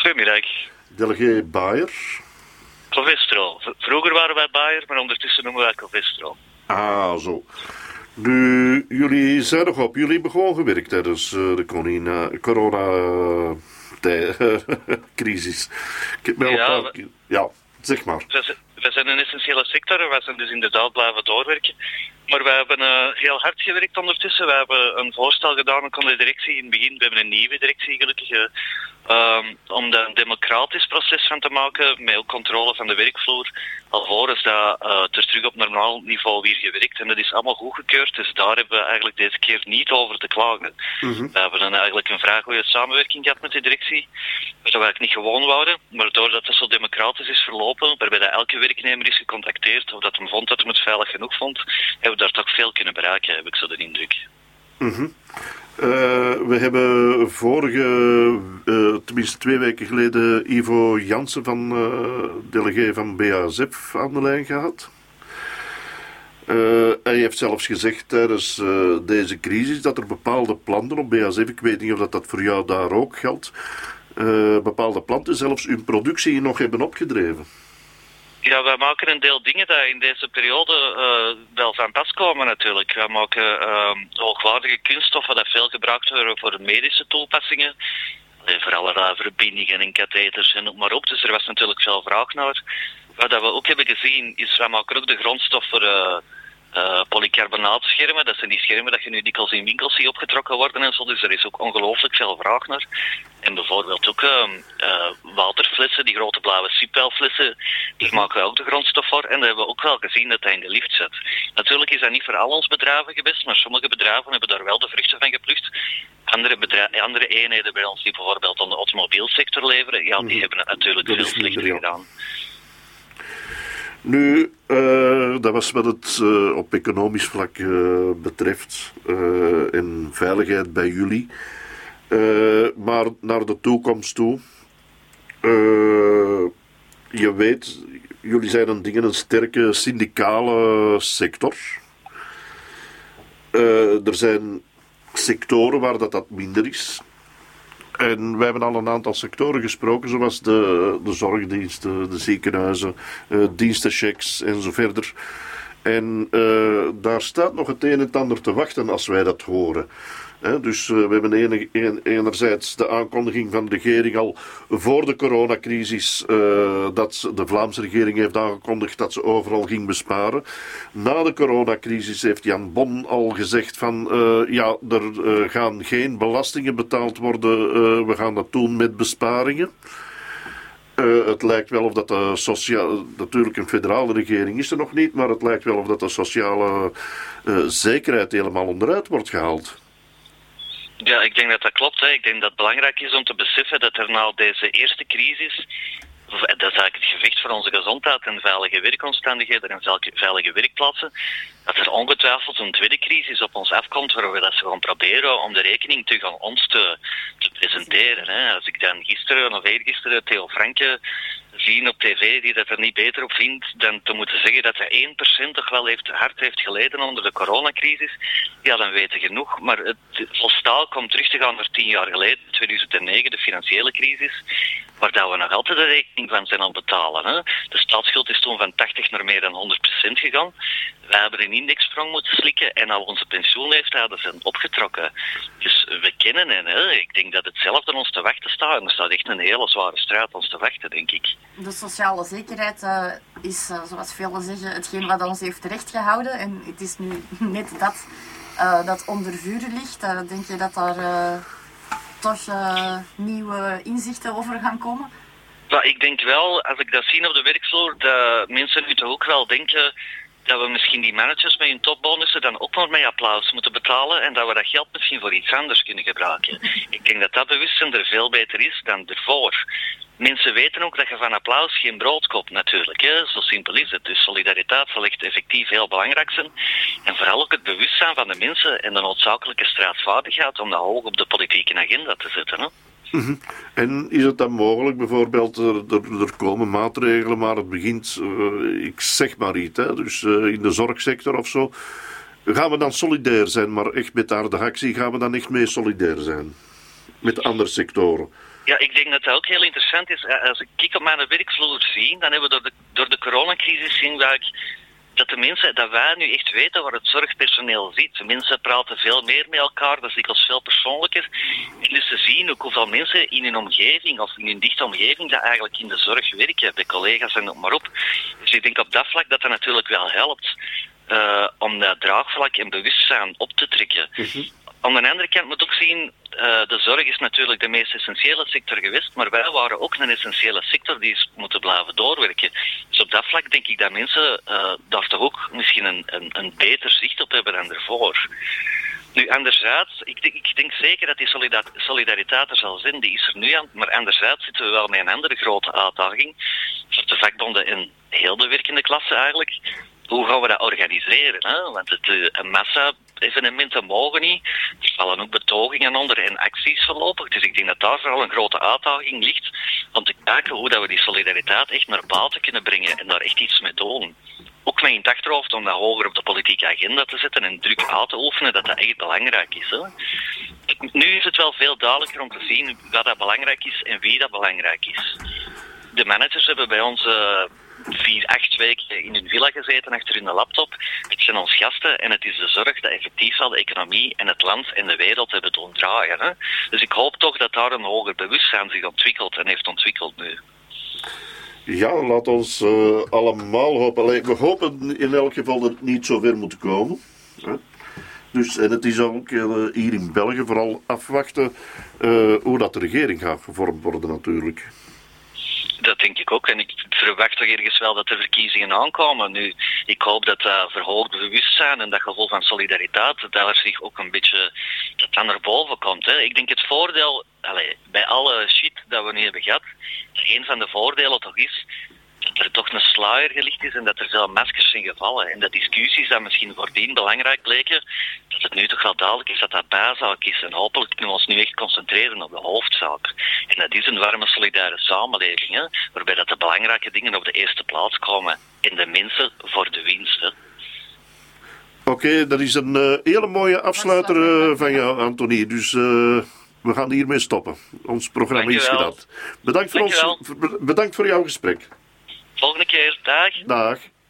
Goedemiddag. Delegé Bayer. Covestro. Vroeger waren wij Bayer, maar ondertussen noemen wij Covestro. Ah, zo. Nu, jullie zijn nog op. Jullie hebben gewoon gewerkt tijdens de corona-crisis. Ik heb mij al een paar keer... Ja, zeg maar. We zijn een essentiële sector en wij zijn dus inderdaad blijven doorwerken. Maar wij hebben heel hard gewerkt ondertussen. We hebben een voorstel gedaan ook aan de directie. In het begin, we hebben een nieuwe directie gelukkig. Om daar een democratisch proces van te maken, met ook controle van de werkvloer. Alvorens dat er terug op normaal niveau weer gewerkt. En dat is allemaal goedgekeurd, dus daar hebben we eigenlijk deze keer niet over te klagen. Mm-hmm. We hebben eigenlijk een vrij goede samenwerking gehad met de directie. Dat we eigenlijk niet gewoon wouden, maar doordat het zo democratisch is verlopen, waarbij dat elke werknemer is gecontacteerd, of dat hem vond dat hij het veilig genoeg vond, hebben we daar toch veel kunnen bereiken, heb ik zo de indruk. Mm-hmm. We hebben tenminste 2 weken geleden, Ivo Jansen van delegé van BASF aan de lijn gehad. Hij heeft zelfs gezegd tijdens deze crisis dat er bepaalde planten op BASF, ik weet niet of dat voor jou daar ook geldt, bepaalde planten zelfs hun productie nog hebben opgedreven. Ja, wij maken een deel dingen die in deze periode wel van pas komen natuurlijk. Wij maken hoogwaardige kunststoffen die veel gebruikt worden voor medische toepassingen. Voor allerlei verbindingen en katheters en noem maar op. Dus er was natuurlijk veel vraag naar. Wat we ook hebben gezien is, wij maken ook de grondstof voor polycarbonaatschermen. Dat zijn die schermen dat je nu dikwijls in winkels ziet opgetrokken worden en zo. Dus er is ook ongelooflijk veel vraag naar. En bijvoorbeeld ook waterflessen, die grote blauwe sipelflessen, die maken we ook de grondstof voor. En dat hebben we ook wel gezien dat hij in de lift zit. Natuurlijk is dat niet voor al ons bedrijven geweest, maar sommige bedrijven hebben daar wel de vruchten van geplukt. Andere eenheden bij ons die bijvoorbeeld aan de automobielsector leveren, ja, die hebben het natuurlijk veel slechter gedaan. Nu, dat was wat het op economisch vlak betreft en veiligheid bij jullie. Maar naar de toekomst toe. Je weet, jullie zijn een sterke syndicale sector. Er zijn sectoren waar dat minder is. En wij hebben al een aantal sectoren gesproken, zoals de zorgdiensten, de ziekenhuizen, dienstenchecks en zo verder. En daar staat nog het een en het ander te wachten als wij dat horen. Dus we hebben enerzijds de aankondiging van de regering al voor de coronacrisis, dat de Vlaamse regering heeft aangekondigd dat ze overal ging besparen. Na de coronacrisis heeft Jan Bon al gezegd van er gaan geen belastingen betaald worden, we gaan dat doen met besparingen. Het lijkt wel of dat natuurlijk een federale regering is er nog niet, maar het lijkt wel of dat de sociale zekerheid helemaal onderuit wordt gehaald. Ja, ik denk dat dat klopt. Hè. Ik denk dat het belangrijk is om te beseffen dat er na deze eerste crisis, dat is eigenlijk het gevecht voor onze gezondheid en veilige werkomstandigheden en veilige werkplaatsen, dat er ongetwijfeld een tweede crisis op ons afkomt waar we dat gewoon proberen om de rekening terug aan ons te presenteren. Hè. Als ik dan gisteren of eergisteren Theo Franke zien op tv die dat er niet beter op vindt dan te moeten zeggen dat hij 1% toch wel hard heeft geleden onder de coronacrisis, ja, dan weten we genoeg. Maar het volstaal komt terug te gaan naar 10 jaar geleden, 2009, de financiële crisis, waar dat we nog altijd de rekening van zijn aan het betalen. Hè. De staatsschuld is toen van 80 naar meer dan 100% gegaan. Wij hebben een indexsprong moeten slikken en al onze pensioenleeftijden zijn opgetrokken. Dus we kennen hen. Hè. Ik denk dat hetzelfde ons te wachten staat. En er staat echt een hele zware strijd ons te wachten, denk ik. De sociale zekerheid is, zoals velen zeggen, hetgeen wat ons heeft terechtgehouden. En het is nu net dat onder vuur ligt. Denk je dat daar toch nieuwe inzichten over gaan komen? Maar ik denk wel, als ik dat zie op de werkvloer, dat mensen nu toch ook wel denken dat we misschien die managers met hun topbonussen dan ook nog met applaus moeten betalen en dat we dat geld misschien voor iets anders kunnen gebruiken. Ik denk dat dat bewustzijn er veel beter is dan ervoor. Mensen weten ook dat je van applaus geen brood koopt natuurlijk. Hè. Zo simpel is het. Dus solidariteit zal echt effectief heel belangrijk zijn. En vooral ook het bewustzijn van de mensen en de noodzakelijke strijdvaardigheid om dat hoog op de politieke agenda te zetten. Hè. Mm-hmm. En is het dan mogelijk, bijvoorbeeld, er komen maatregelen, maar het begint, ik zeg maar iets, hè, dus in de zorgsector of zo, gaan we dan solidair zijn, maar echt met harde actie gaan we dan echt mee solidair zijn? Met andere sectoren? Ja, ik denk dat dat ook heel interessant is. Als ik op mijn werkvloer zie, dan hebben we door de coronacrisis zien dat de mensen, dat wij nu echt weten waar het zorgpersoneel zit. De mensen praten veel meer met elkaar, dat is dikwijls veel persoonlijker. En dus ze zien ook hoeveel mensen in hun omgeving, of in hun dichte omgeving, dat eigenlijk in de zorg werken, bij collega's en noem maar op. Dus ik denk op dat vlak dat natuurlijk wel helpt om dat draagvlak en bewustzijn op te trekken. Aan de andere kant moet ook zien, de zorg is natuurlijk de meest essentiële sector geweest, maar wij waren ook een essentiële sector die is moeten blijven doorwerken. Dus op dat vlak denk ik dat mensen daar toch ook misschien een beter zicht op hebben dan ervoor. Nu, anderzijds, ik denk zeker dat die solidariteit er zal zijn, die is er nu aan, maar anderzijds zitten we wel met een andere grote uitdaging, voor de vakbonden en heel de werkende klasse eigenlijk. Hoe gaan we dat organiseren? Hè? Want een massa-evenementen mogen niet. Er vallen ook betogingen onder en acties voorlopig. Dus ik denk dat daar vooral een grote uitdaging ligt om te kijken hoe dat we die solidariteit echt naar buiten kunnen brengen en daar echt iets mee doen. Ook met in het achterhoofd om dat hoger op de politieke agenda te zetten en druk uit te oefenen dat dat echt belangrijk is. Hè? Nu is het wel veel duidelijker om te zien wat dat belangrijk is en wie dat belangrijk is. De managers hebben bij ons 4-8 weken in hun villa gezeten achter hun laptop. Het zijn ons gasten en het is de zorg dat effectief wel de economie en het land en de wereld hebben doen draaien. Hè? Dus ik hoop toch dat daar een hoger bewustzijn zich ontwikkelt en heeft ontwikkeld nu. Ja, laat ons allemaal hopen. Allee, we hopen in elk geval dat het niet zo ver moet komen. Hè? Dus, en het is ook hier in België vooral afwachten hoe dat de regering gaat gevormd worden natuurlijk. Dat denk ik ook. En ik verwacht toch ergens wel dat er verkiezingen aankomen. Nu, ik hoop dat dat verhoogd bewustzijn en dat gevoel van solidariteit, dat er zich ook een beetje dat naar boven komt. Hè. Ik denk het voordeel, bij alle shit dat we nu hebben gehad, een van de voordelen toch is dat er toch een sluier gelicht is en dat er veel maskers zijn gevallen. En dat discussies die misschien voordien belangrijk bleken, dat het nu toch wel duidelijk is dat dat bijzaak is. En hopelijk kunnen we ons nu echt concentreren op de hoofdzaak. En dat is een warme, solidaire samenleving, hè, waarbij dat de belangrijke dingen op de eerste plaats komen. En de mensen voor de winst. Oké, dat is een hele mooie afsluiter van jou, Anthony. Dus we gaan hiermee stoppen. Ons programma is gedaan. Bedankt voor jouw gesprek. Volgende keer. Dag. Dag.